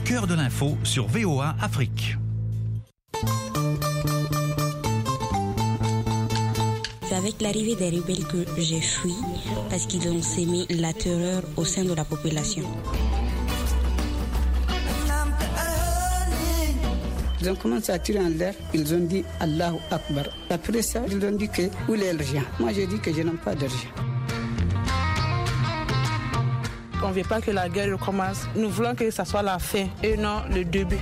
cœur de l'info sur VOA Afrique. C'est avec l'arrivée des rebelles que j'ai fui parce qu'ils ont sémé la terreur au sein de la population. Ils ont commencé à tirer en l'air, ils ont dit Allahu Akbar. Après ça, ils ont dit que où est l'argent? Moi j'ai dit que je n'ai pas d'argent. On ne veut pas que la guerre recommence. Nous voulons que ça soit la fin et non le début.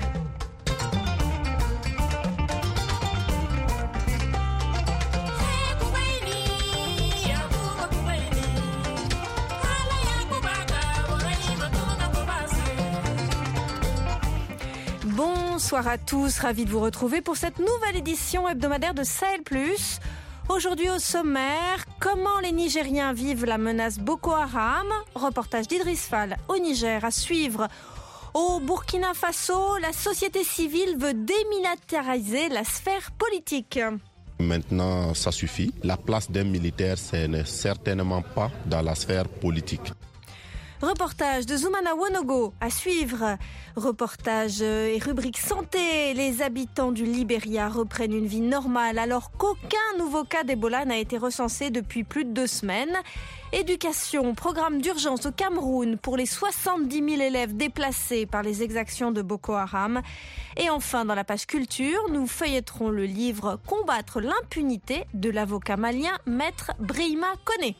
Bonsoir à tous, ravi de vous retrouver pour cette nouvelle édition hebdomadaire de Sahel Plus. Aujourd'hui au sommaire, comment les Nigériens vivent la menace Boko Haram. Reportage d'Idriss Fall au Niger à suivre. Au Burkina Faso, la société civile veut démilitariser la sphère politique. Maintenant, ça suffit. La place d'un militaire, ce n'est certainement pas dans la sphère politique. Reportage de Zoumana Wonogo à suivre. Reportage et rubrique santé. Les habitants du Libéria reprennent une vie normale alors qu'aucun nouveau cas d'Ebola n'a été recensé depuis plus de 2 semaines. Éducation, programme d'urgence au Cameroun pour les 70 000 élèves déplacés par les exactions de Boko Haram. Et enfin, dans la page culture, nous feuilletterons le livre « Combattre l'impunité » de l'avocat malien Maître Brehima Koné.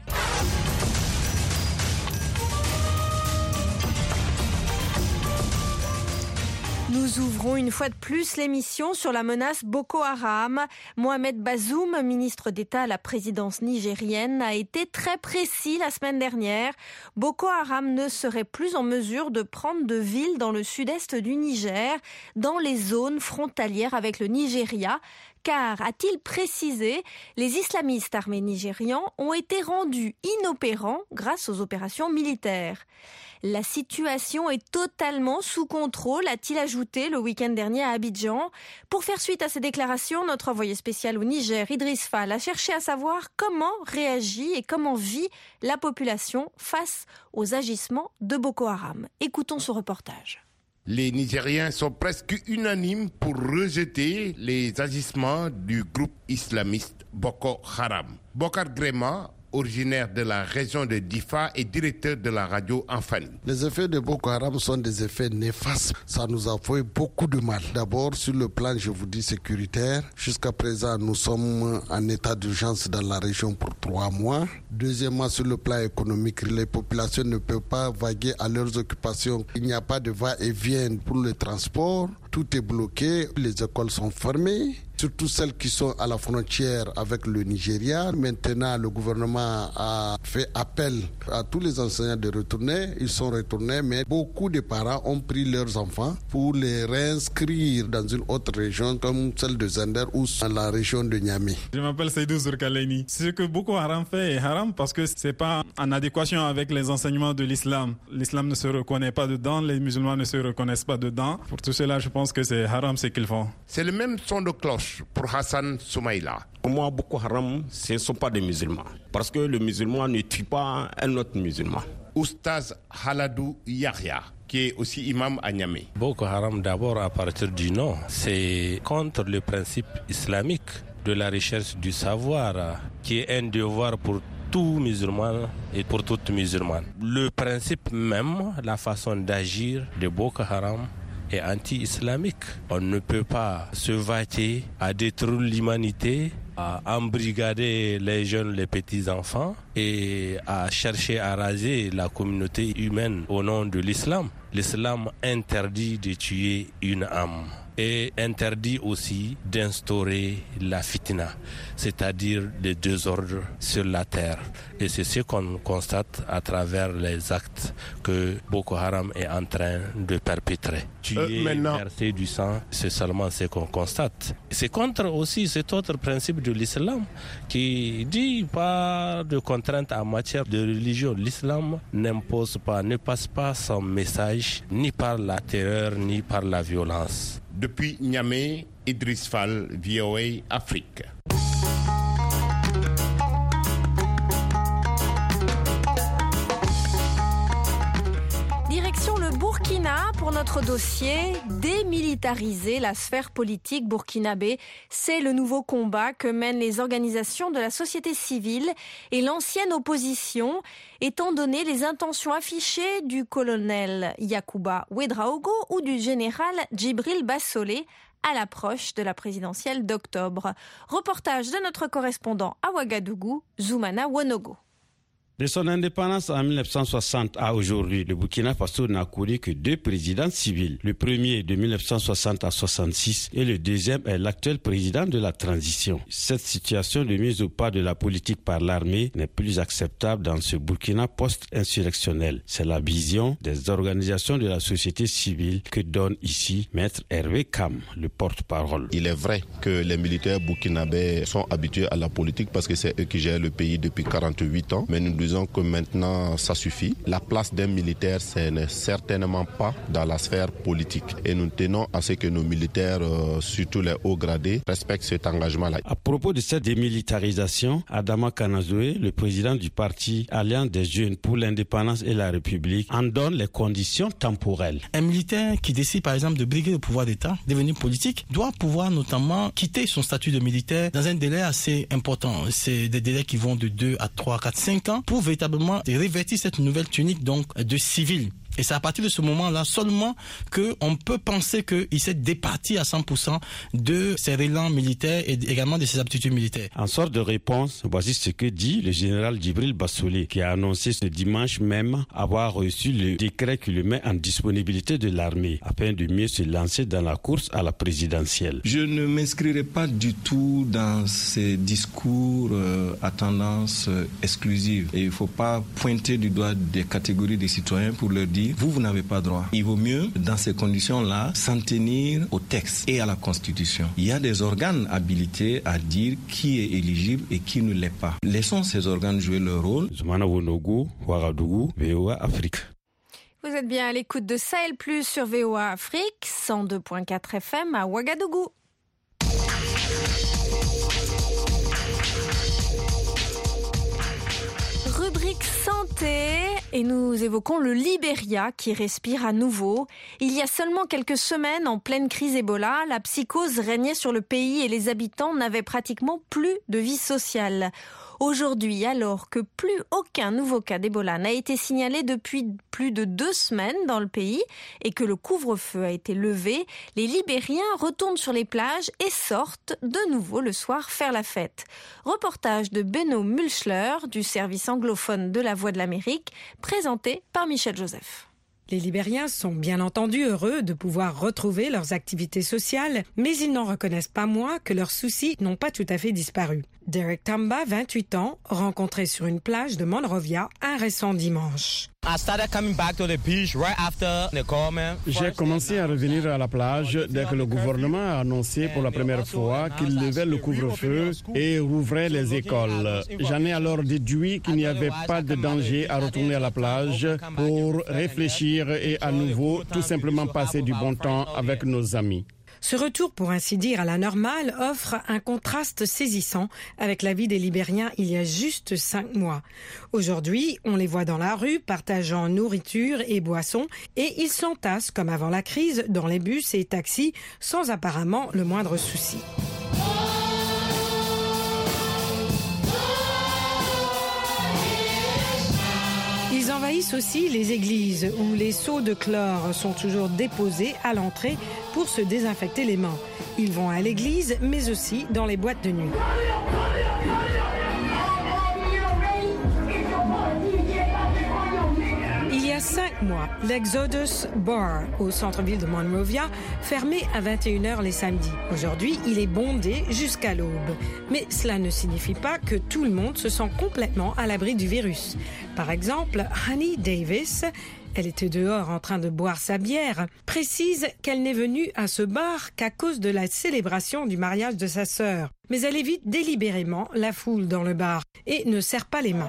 Nous ouvrons une fois de plus l'émission sur la menace Boko Haram. Mohamed Bazoum, ministre d'État à la présidence nigérienne, a été très précis la semaine dernière. Boko Haram ne serait plus en mesure de prendre de villes dans le sud-est du Niger, dans les zones frontalières avec le Nigeria. Car, a-t-il précisé, les islamistes armés nigérians ont été rendus inopérants grâce aux opérations militaires. La situation est totalement sous contrôle, a-t-il ajouté le week-end dernier à Abidjan. Pour faire suite à ces déclarations, notre envoyé spécial au Niger, Idriss Fall, a cherché à savoir comment réagit et comment vit la population face aux agissements de Boko Haram. Écoutons ce reportage. Les Nigériens sont presque unanimes pour rejeter les agissements du groupe islamiste Boko Haram. Bokar Grema, originaire de la région de Difa et directeur de la radio Enfani. Les effets de Boko Haram sont des effets néfastes. Ça nous a fait beaucoup de mal. D'abord, sur le plan, je vous dis, sécuritaire. Jusqu'à présent, nous sommes en état d'urgence dans la région pour 3 mois. Deuxièmement, sur le plan économique, les populations ne peuvent pas vaguer à leurs occupations. Il n'y a pas de va-et-vient pour le transport. Tout est bloqué. Les écoles sont fermées. Surtout celles qui sont à la frontière avec le Nigeria. Maintenant, le gouvernement a fait appel à tous les enseignants de retourner. Ils sont retournés, mais beaucoup de parents ont pris leurs enfants pour les réinscrire dans une autre région comme celle de Zender ou dans la région de Niamey. Je m'appelle Seydou Zourkaleni. Ce que Boko Haram fait est haram parce que c'est pas en adéquation avec les enseignements de l'islam. L'islam ne se reconnaît pas dedans, les musulmans ne se reconnaissent pas dedans. Pour tout cela, je pense que c'est haram ce qu'ils font. C'est le même son de cloche pour Hassan Soumaïla. Pour moi, Boko Haram, ce ne sont pas des musulmans. Parce que le musulman ne tue pas un autre musulman. Oustaz Haladou Yahya, qui est aussi imam à Niamey. Boko Haram, d'abord, à partir du nom, c'est contre le principe islamique de la recherche du savoir, qui est un devoir pour tout musulman et pour toute musulmane. Le principe même, la façon d'agir de Boko Haram, est anti-islamique. On ne peut pas se vaquer à détruire l'humanité, à embrigader les jeunes, les petits-enfants et à chercher à raser la communauté humaine au nom de l'islam. L'islam interdit de tuer une âme et interdit aussi d'instaurer la fitna, c'est-à-dire le désordre sur la terre. Et c'est ce qu'on constate à travers les actes que Boko Haram est en train de perpétrer. Tuer, verser du sang, c'est seulement ce qu'on constate. C'est contre aussi cet autre principe de l'islam qui dit pas de contraintes en matière de religion. L'islam n'impose pas, ne passe pas son message ni par la terreur ni par la violence. Depuis Niamey, Idriss Fall, VOA Afrique. Direction le Burkina pour notre autre dossier, démilitariser la sphère politique burkinabé, c'est le nouveau combat que mènent les organisations de la société civile et l'ancienne opposition, étant donné les intentions affichées du colonel Yacouba Ouedraogo ou du général Djibril Bassolé à l'approche de la présidentielle d'octobre. Reportage de notre correspondant à Ouagadougou, Zoumana Wonogo. De son indépendance en 1960 à aujourd'hui, le Burkina Faso n'a connu que 2 présidents civils. Le premier de 1960 à 66 et le deuxième est l'actuel président de la transition. Cette situation de mise au pas de la politique par l'armée n'est plus acceptable dans ce Burkina post-insurrectionnel. C'est la vision des organisations de la société civile que donne ici Maître Hervé Kam, le porte-parole. Il est vrai que les militaires burkinabés sont habitués à la politique parce que c'est eux qui gèrent le pays depuis 48 ans, mais nous disons que maintenant ça suffit. La place d'un militaire, ce n'est certainement pas dans la sphère politique. Et nous tenons à ce que nos militaires, surtout les hauts gradés, respectent cet engagement-là. À propos de cette démilitarisation, Adama Kanazoué, le président du parti Alliance des Jeunes pour l'Indépendance et la République, en donne les conditions temporelles. Un militaire qui décide par exemple de briguer le pouvoir d'État, devenir politique, doit pouvoir notamment quitter son statut de militaire dans un délai assez important. C'est des délais qui vont de 2 à 3, 4, 5 ans pour véritablement revêtir cette nouvelle tunique donc de civil. Et c'est à partir de ce moment-là seulement qu'on peut penser qu'il s'est départi à 100% de ses relents militaires et également de ses aptitudes militaires. En sorte de réponse, voici ce que dit le général Djibril Bassolé, qui a annoncé ce dimanche même avoir reçu le décret qui le met en disponibilité de l'armée, afin de mieux se lancer dans la course à la présidentielle. Je ne m'inscrirai pas du tout dans ces discours à tendance exclusive. Et il ne faut pas pointer du doigt des catégories de citoyens pour leur dire vous n'avez pas droit. Il vaut mieux, dans ces conditions-là, s'en tenir au texte et à la Constitution. Il y a des organes habilités à dire qui est éligible et qui ne l'est pas. Laissons ces organes jouer leur rôle. Zoumana Wonogo, Ouagadougou, VOA Afrique. Vous êtes bien à l'écoute de Sahel Plus sur VOA Afrique, 102.4 FM à Ouagadougou. Rubrique santé, et nous évoquons le Libéria qui respire à nouveau. Il y a seulement quelques semaines, en pleine crise Ebola, la psychose régnait sur le pays et les habitants n'avaient pratiquement plus de vie sociale. Aujourd'hui, alors que plus aucun nouveau cas d'Ebola n'a été signalé depuis plus de 2 semaines dans le pays et que le couvre-feu a été levé, les Libériens retournent sur les plages et sortent de nouveau le soir faire la fête. Reportage de Benno Mulchler du service anglophone de la Voix de l'Amérique, présenté par Michel Joseph. Les Libériens sont bien entendu heureux de pouvoir retrouver leurs activités sociales, mais ils n'en reconnaissent pas moins que leurs soucis n'ont pas tout à fait disparu. Derek Tamba, 28 ans, rencontré sur une plage de Monrovia un récent dimanche. J'ai commencé à revenir à la plage dès que le gouvernement a annoncé pour la première fois qu'il levait le couvre-feu et rouvrait les écoles. J'en ai alors déduit qu'il n'y avait pas de danger à retourner à la plage pour réfléchir et à nouveau tout simplement passer du bon temps avec nos amis. Ce retour, pour ainsi dire, à la normale offre un contraste saisissant avec la vie des Libériens il y a juste 5 mois. Aujourd'hui, on les voit dans la rue, partageant nourriture et boissons, et ils s'entassent comme avant la crise dans les bus et taxis, sans apparemment le moindre souci. Ils envahissent aussi les églises où les seaux de chlore sont toujours déposés à l'entrée pour se désinfecter les mains. Ils vont à l'église, mais aussi dans les boîtes de nuit. Il y a 5 mois, l'Exodus Bar au centre-ville de Monrovia fermait à 21h les samedis. Aujourd'hui, il est bondé jusqu'à l'aube. Mais cela ne signifie pas que tout le monde se sent complètement à l'abri du virus. Par exemple, Honey Davis, elle était dehors en train de boire sa bière, précise qu'elle n'est venue à ce bar qu'à cause de la célébration du mariage de sa sœur. Mais elle évite délibérément la foule dans le bar et ne serre pas les mains.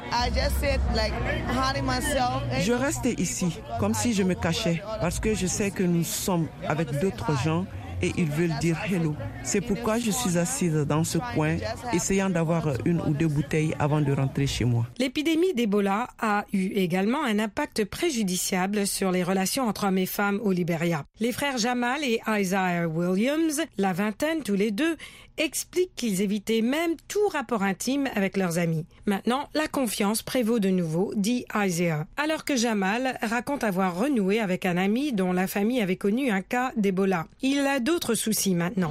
Je reste ici, comme si je me cachais, parce que je sais que nous sommes avec d'autres gens et ils veulent dire hello. C'est pourquoi je suis assise dans ce coin, essayant d'avoir 1 ou 2 bouteilles avant de rentrer chez moi. L'épidémie d'Ebola a eu également un impact préjudiciable sur les relations entre hommes et femmes au Libéria. Les frères Jamal et Isaiah Williams, la vingtaine tous les deux, expliquent qu'ils évitaient même tout rapport intime avec leurs amis. Maintenant, la confiance prévaut de nouveau, dit Isaiah. Alors que Jamal raconte avoir renoué avec un ami dont la famille avait connu un cas d'Ebola. Il a d'autres soucis maintenant.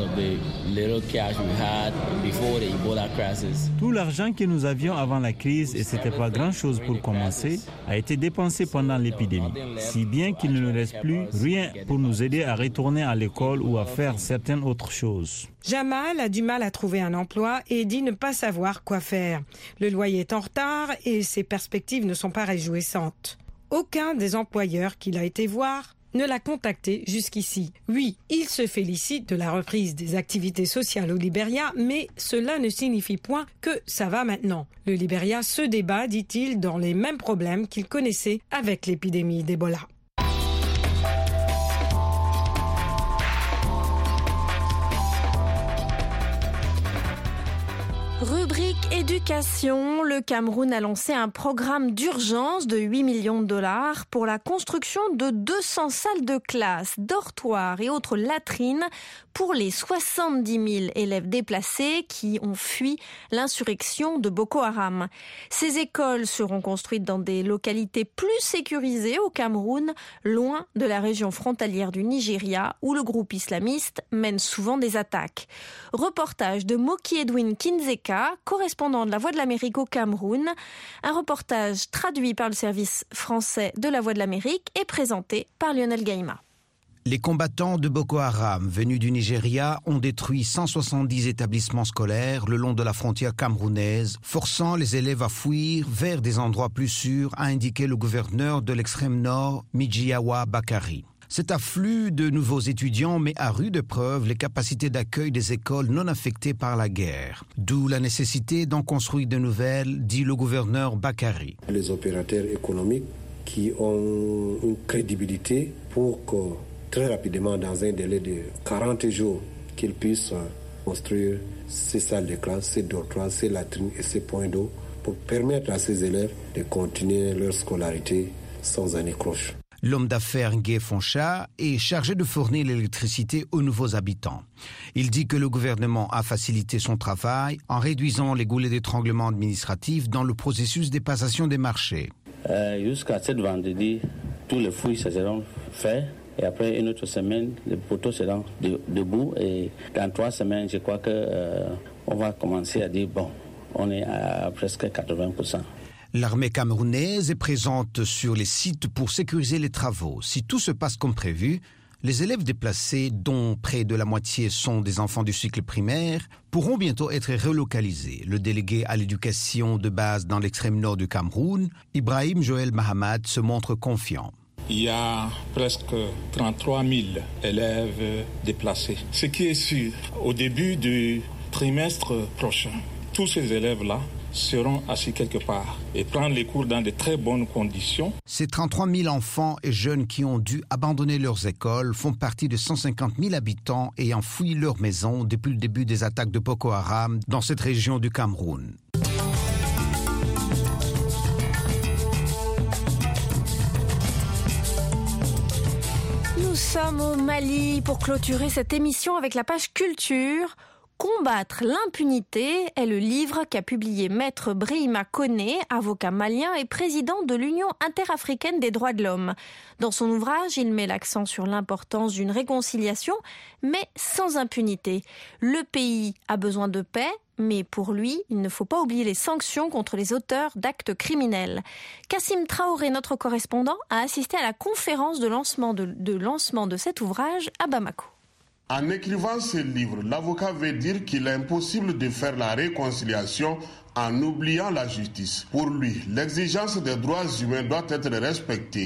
Tout l'argent que nous avions avant la crise, et c'était pas grand-chose pour commencer, a été dépensé pendant l'épidémie. Si bien qu'il ne nous reste plus rien pour nous aider à retourner à l'école ou à faire certaines autres choses. Jamal a du mal à trouver un emploi et dit ne pas savoir quoi faire. Le loyer est en retard et ses perspectives ne sont pas réjouissantes. Aucun des employeurs qu'il a été voir ne l'a contacté jusqu'ici. Oui, il se félicite de la reprise des activités sociales au Libéria, mais cela ne signifie point que ça va maintenant. Le Libéria se débat, dit-il, dans les mêmes problèmes qu'il connaissait avec l'épidémie d'Ebola. Rubrique éducation, le Cameroun a lancé un programme d'urgence de 8 millions de dollars pour la construction de 200 salles de classe, dortoirs et autres latrines pour les 70 000 élèves déplacés qui ont fui l'insurrection de Boko Haram. Ces écoles seront construites dans des localités plus sécurisées au Cameroun, loin de la région frontalière du Nigeria où le groupe islamiste mène souvent des attaques. Reportage de Moki Edwin Kinzeka, correspondant de La Voix de l'Amérique au Cameroun. Un reportage traduit par le service français de La Voix de l'Amérique et présenté par Lionel Gaïma. Les combattants de Boko Haram venus du Nigeria ont détruit 170 établissements scolaires le long de la frontière camerounaise, forçant les élèves à fuir vers des endroits plus sûrs, a indiqué le gouverneur de l'extrême nord, Mijiawa Bakari. Cet afflux de nouveaux étudiants met à rude épreuve les capacités d'accueil des écoles non affectées par la guerre. D'où la nécessité d'en construire de nouvelles, dit le gouverneur Bakari. Les opérateurs économiques qui ont une crédibilité pour que très rapidement, dans un délai de 40 jours, qu'ils puissent construire ces salles de classe, ces dortoirs, ces latrines et ces points d'eau pour permettre à ces élèves de continuer leur scolarité sans anicroche. L'homme d'affaires Ngué Foncha est chargé de fournir l'électricité aux nouveaux habitants. Il dit que le gouvernement a facilité son travail en réduisant les goulets d'étranglement administratifs dans le processus de passation des marchés. Jusqu'à cette vendredi, tous les fouilles seront faits. Et après une autre semaine, les poteaux seront debout. Et dans 3 semaines, je crois qu'on va commencer à dire, on est à presque 80%. L'armée camerounaise est présente sur les sites pour sécuriser les travaux. Si tout se passe comme prévu, les élèves déplacés, dont près de la moitié sont des enfants du cycle primaire, pourront bientôt être relocalisés. Le délégué à l'éducation de base dans l'extrême nord du Cameroun, Ibrahim Joël Mahamad, se montre confiant. Il y a presque 33 000 élèves déplacés. Ce qui est sûr, au début du trimestre prochain, tous ces élèves-là seront assis quelque part et prendre les cours dans de très bonnes conditions. Ces 33 000 enfants et jeunes qui ont dû abandonner leurs écoles font partie de 150 000 habitants ayant fui leur maison depuis le début des attaques de Boko Haram dans cette région du Cameroun. Nous sommes au Mali pour clôturer cette émission avec la page culture. Combattre l'impunité est le livre qu'a publié Maître Brehima Koné, avocat malien et président de l'Union interafricaine des droits de l'homme. Dans son ouvrage, il met l'accent sur l'importance d'une réconciliation, mais sans impunité. Le pays a besoin de paix, mais pour lui, il ne faut pas oublier les sanctions contre les auteurs d'actes criminels. Kassim Traoré, notre correspondant, a assisté à la conférence de lancement de cet ouvrage à Bamako. En écrivant ce livre, l'avocat veut dire qu'il est impossible de faire la réconciliation en oubliant la justice. Pour lui, l'exigence des droits humains doit être respectée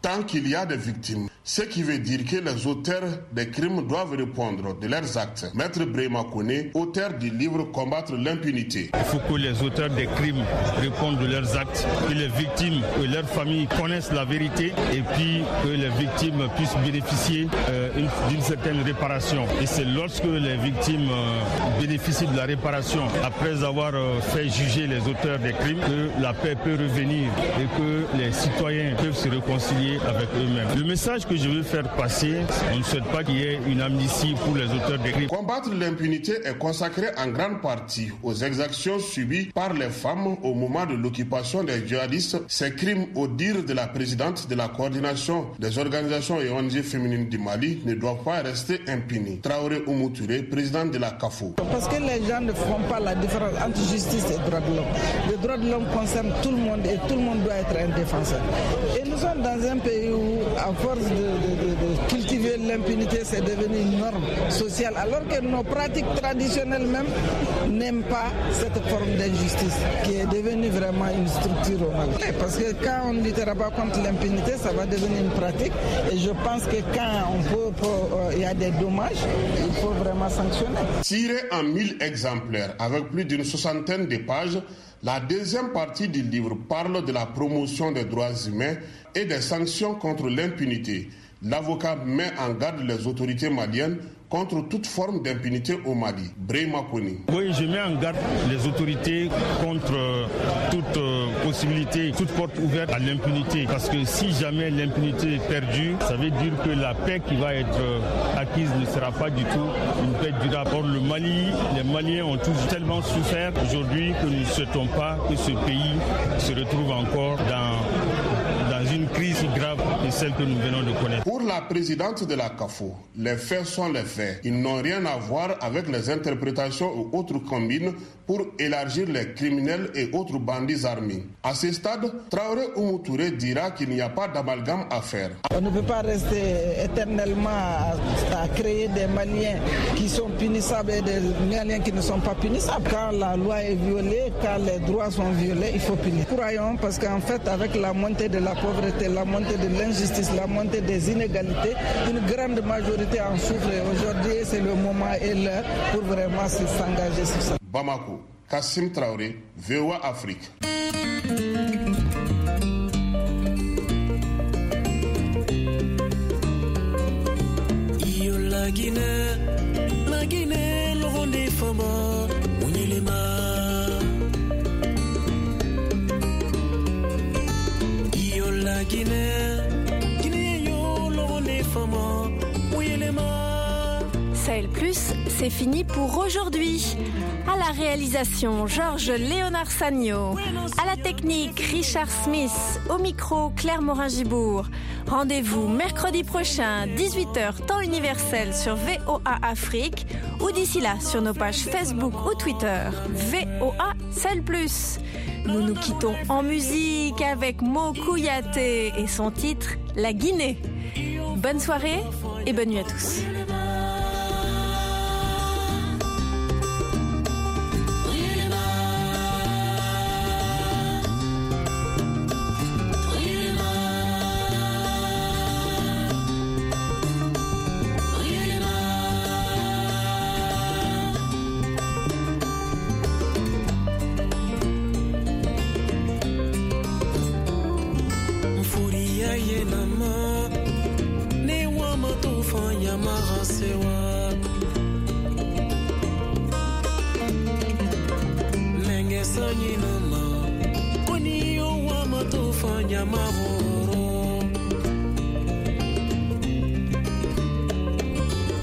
tant qu'il y a des victimes. Ce qui veut dire que les auteurs des crimes doivent répondre de leurs actes. Maître Brema Kone, auteur du livre Combattre l'impunité. Il faut que les auteurs des crimes répondent de leurs actes, que les victimes et leurs familles connaissent la vérité et puis que les victimes puissent bénéficier d'une certaine réparation. Et c'est lorsque les victimes bénéficient de la réparation, après avoir fait juger les auteurs des crimes, que la paix peut revenir et que les citoyens peuvent se réconcilier avec eux-mêmes. Le message que je veux faire passer, on ne souhaite pas qu'il y ait une amnistie pour les auteurs des crimes. Combattre l'impunité est consacré en grande partie aux exactions subies par les femmes au moment de l'occupation des djihadistes. Ces crimes, au dire de la présidente de la coordination des organisations et ONG féminines du Mali, ne doivent pas rester impunis. Traoré Oumou Touré, président de la CAFO. Parce que les gens ne font pas la différence entre justice et droits de l'homme. Les droits de l'homme concernent tout le monde et tout le monde doit être un défenseur. Et nous sommes dans un pays où, à force de cultiver l'impunité, c'est devenu une norme sociale, alors que nos pratiques traditionnelles même n'aiment pas cette forme d'injustice qui est devenue vraiment une structure au Mali. Parce que quand on ne luttera pas contre l'impunité, ça va devenir une pratique. Et je pense que quand il y a des dommages, il faut vraiment sanctionner. Tiré en 1000 exemplaires avec plus d'une soixantaine de pages, la deuxième partie du livre parle de la promotion des droits humains et des sanctions contre l'impunité. L'avocat met en garde les autorités maliennes contre toute forme d'impunité au Mali. Brema Kone. Oui, je mets en garde les autorités contre toute possibilité, toute porte ouverte à l'impunité. Parce que si jamais l'impunité est perdue, ça veut dire que la paix qui va être acquise ne sera pas du tout une paix durable. Or, le Mali, les Maliens ont tous tellement souffert aujourd'hui que nous ne souhaitons pas que ce pays se retrouve encore dans une crise grave que celle que nous venons de connaître. Pour la présidente de la CAFO, les faits sont les faits. Ils n'ont rien à voir avec les interprétations ou autres combines pour élargir les criminels et autres bandits armés. À ce stade, Traoré Oumou Touré dira qu'il n'y a pas d'amalgame à faire. On ne peut pas rester éternellement à créer des Maliens qui sont punissables et des Maliens qui ne sont pas punissables. Quand la loi est violée, quand les droits sont violés, il faut punir. Croyons, parce qu'en fait, avec la montée de la pauvreté, la montée de l'injustice, la montée des inégalités, une grande majorité en souffre. Aujourd'hui, c'est le moment et l'heure pour vraiment s'engager sur ça. Bamako, Kassim Traoré, VOA Afrique. La Guinée, le rond des femmes, on y les mains. La Guinée, yo, le rond des femmes, on y les mains. Sahel Plus, c'est fini pour aujourd'hui. À la réalisation, Georges Léonard Sagno. À la technique, Richard Smith. Au micro, Claire Morin-Gibourg. Rendez-vous mercredi prochain, 18h, temps universel sur VOA Afrique ou d'ici là sur nos pages Facebook ou Twitter. VOA Sahel Plus. Nous nous quittons en musique avec Mo Kouyaté et son titre La Guinée. Bonne soirée et bonne nuit à tous.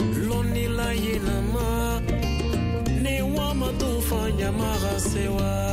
Loni la yenama ne wa matofa nyamara sewa